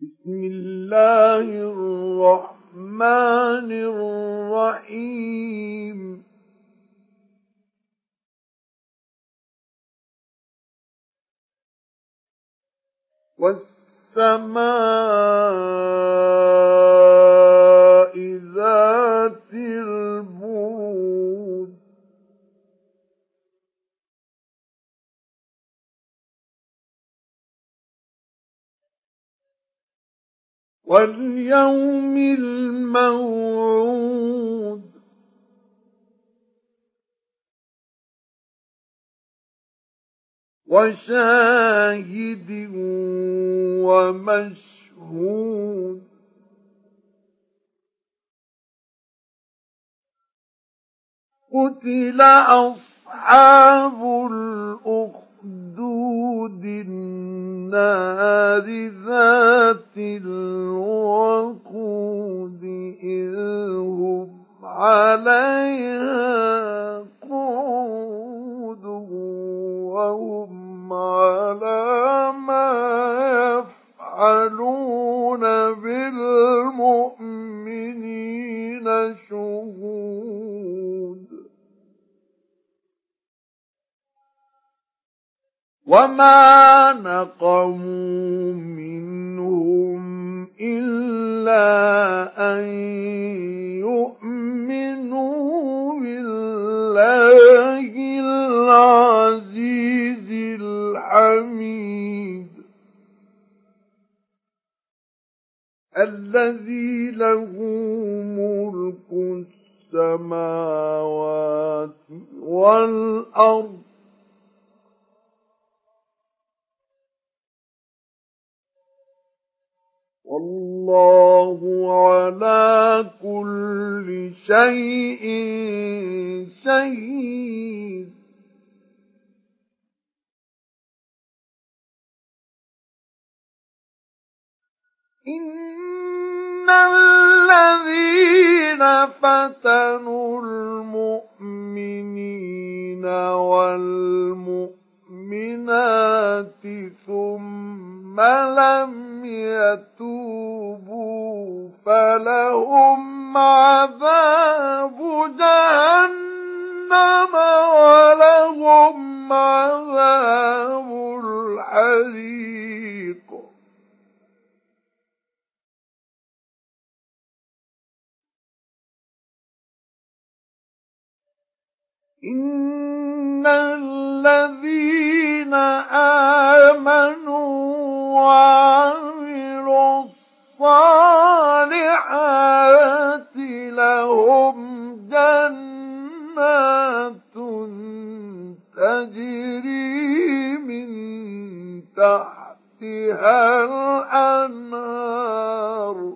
بسم الله الرحمن الرحيم والسماء ذات البروج واليوم الموعود وشاهد ومشهود قتل أصحاب الأخدود النار ذات الوقود إذ هم عليها قعود وهم على ما يفعلون بالمؤمنين شهود وما نقموا منهم إلا أن يؤمنوا بالله العزيز الحميد الذي له ملك السماوات والأرض والله على كل شيء شهيد إن الذين فتنوا المؤمنين والمؤمنات ثم لم يتوبوا فلهم عذاب جهنم ولهم عذاب الحريق إن الذين آمنوا وعملوا الصالحات لهم جنات تجري من تحتها الأنهار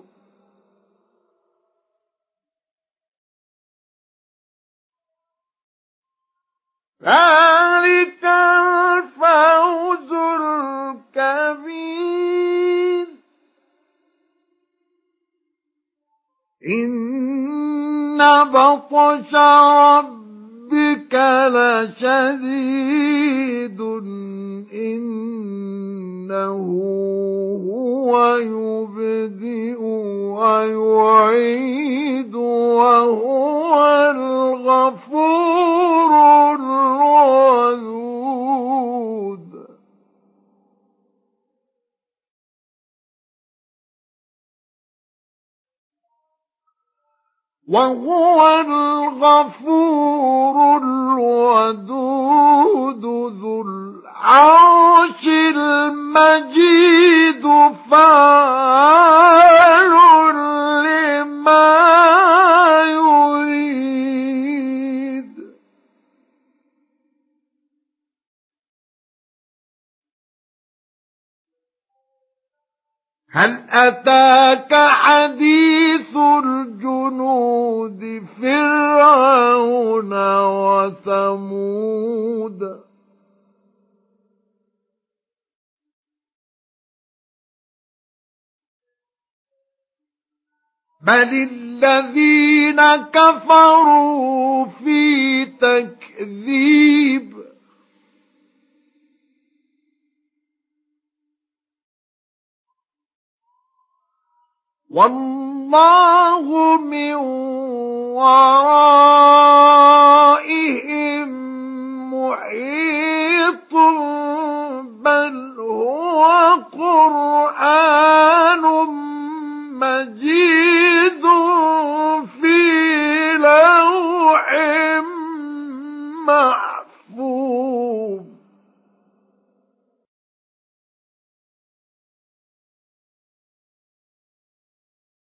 ذلك الفوز الكبير إن بطش ربك لشديد إنه هو يبدئ ويعيد وهو الغفور الودود وهو الغفور الودود ذو العرش المجيد فعال لما يريد هل أتاك حديث الجنود فرعون وثمود بل الذين كفروا في تكذيب والله من ورائهم محيط بل هو قرآن مجيد في لوح محفوظ